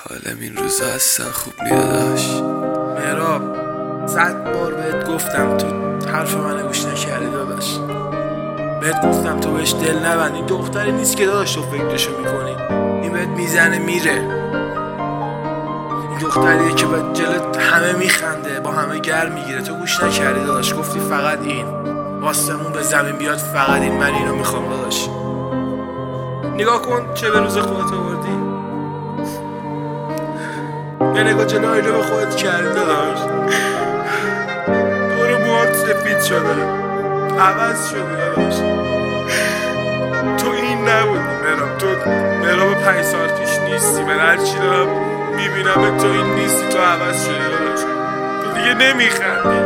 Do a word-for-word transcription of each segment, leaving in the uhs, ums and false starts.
حالم این روزا اصلا خوب نیاداش. مهراب صد بار بهت گفتم، تو حرف منو گوش نکردی داداش. بهت گفتم تو بهش دل نبند، این دختری نیست که داداش تو فکرشو میکنی. این بهت میزنه میره. این دختریه که با جلت همه میخنده، با همه گر میگیره. تو گوش نکردی داداش، گفتی فقط این واسمون به زمین بیاد، فقط این، من اینو میخوام داداش. نگاه کن چه به روز خودت آوردی. یه نگاه جلو آینه به خودت کردی داداش. دور موهات سفید شده، عوض شده داداش. تو این نبودی مهراب، تو مهراب پنج سال پیش نیستی. من هرچی دارم میبینم تو این نیستی، تو عوض شده داداش. تو دیگه نمیخندی،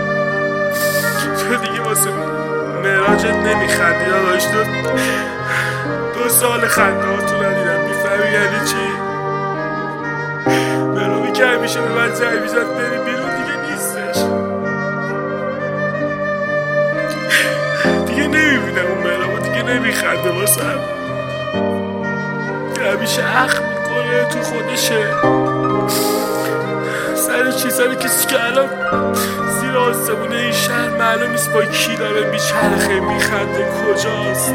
تو دیگه واسه مهراجت نمیخندی داداش. تو دو سال خنده ها تو ندیدم، میفهمی یعنی چی؟ مهرابی که همیشه به من زنگ میزد بری بیرون دیگه نیستش. دیگه نمیبینم اون مهرابو، دیگه نمیخنده واسم. همیشه اخ میکنه تو خودشه سر چیزایی کسی که الان زیر آسمونه این شهر معلوم نیست با کی داره میچرخه میخنده، کجاست.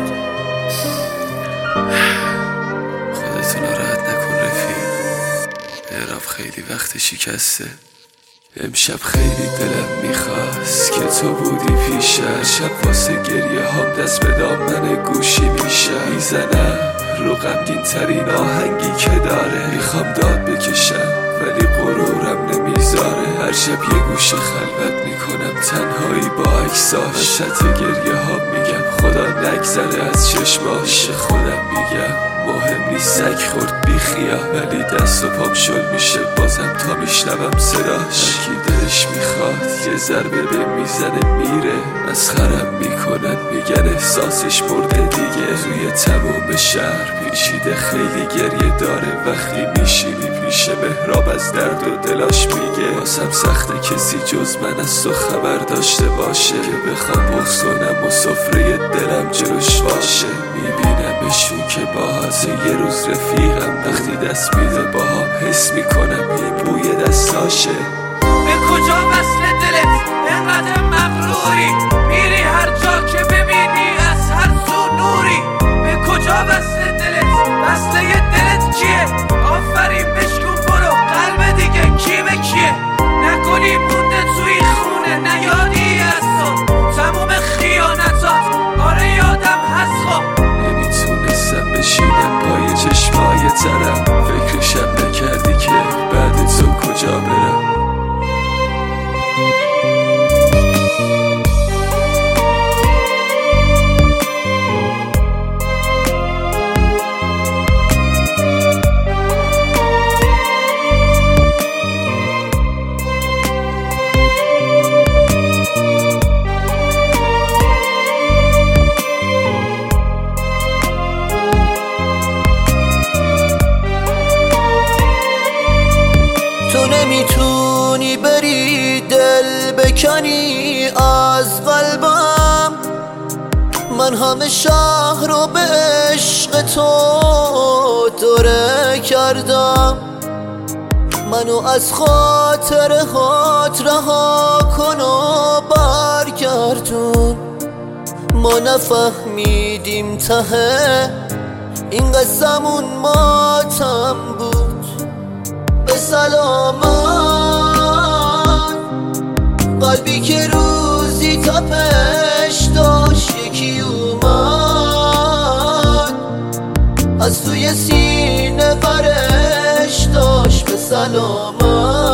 خودتو ناراحت نکن رفیق، مهراب خیلی وقت شکسته. امشب خیلی دلم میخواست که تو بودی پیشم. شب واسه گریه هم دست به دامن گوشی میشم. میزنم رو غمگین ترین آهنگی که داره. میخوام داد بکشم ولی غرورم نمیذاره. هر شب یه گوشه خلوت میکنم تنهایی با عکساش. وسط گریه ها میگم خدا نگذره از چشماش. خودم میگم مهم نیست سگ خورد بی خیال، ولی دست و پام شل میشه بازم تا میشنوم صداش. کی دلش میخواد یه ضربه به میزنه میره. مسخرم میکنن میگن احساسش مرده دیگه. روی تموم شهر پیچیده خیلی گریه داره. وقتی میشینی پیش مهراب از درد و دلاش میگه. واسم سخته کسی جز من از تو خبر داشته باشه، که بخوام بغض کنم و سفره دلم جلوش باشه. میبینمشون که باهات یه روز رفیقم، وقتی دست میده باهام حس میکنم این بوی دستاشه. به کجا وصل دلت انقدر مغروری؟ میری هر جا که ببینی از هر سو نوری. به کجا وصل دلت؟ وصله دلت کیه؟ آفرین بشکن برو، قلب دیگه کی به کیه؟ نکنی مونده توی خونه نیادی از تو تموم خیانتات. آره یادم هست خب نمیتونستم بشینم پای چشمای ترم. فکرشم نکردی که بعد تو کجا برم. نمیتونی بری دل بکنی از قلبم. من همه شهر رو به عشق تو دوره کردم. منو از خاطر هات رها کن و برگردون. ما نفهمیدیم ته این قصمون ماتم بود. به سلامت قلبی که روزی تپش داشت یکی اومد از توی سینه برش داشت. به سلامت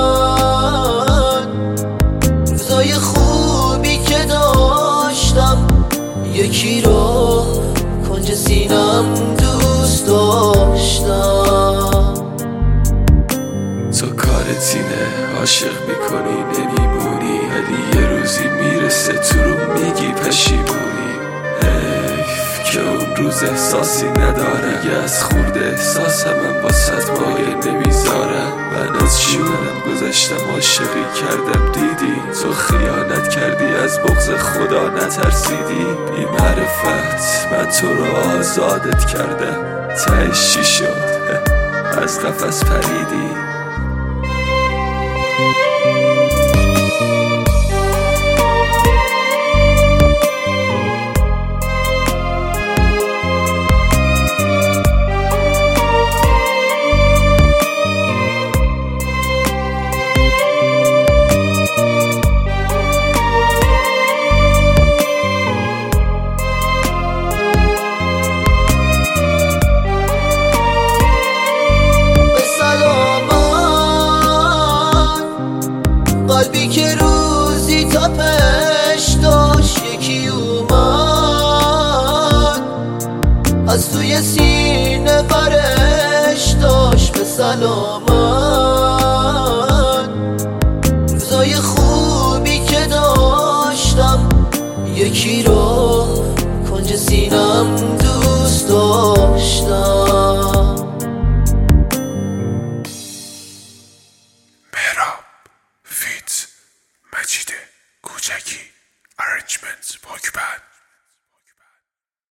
روزای خوبی که داشتم یکی رو کنج سینم دوست داشتم. تو کارت اینه عاشق میکنی نمیمونی، ولی یه روزی میرسه تو رو میگی پشیمونی. حیف که اون روز احساسی ندارم. یه از خورده احساسم هم با صد مایه نمیذارم. من از جونم گذاشتم عاشقی کردم دیدی. تو خیانت کردی از بغض خدا نترسیدی. بی معرفت من تو رو آزادت کردم. تهش چی شد؟ از قفس پریدی. قلبی که روزی تپش داشت یکی اومد از توی سینه برش داشت به سلامت. روزای خوبی که داشتم یکی رو کنج سینم دوست داشتم. مجید کوچکی، ارنجمنت پاکبند.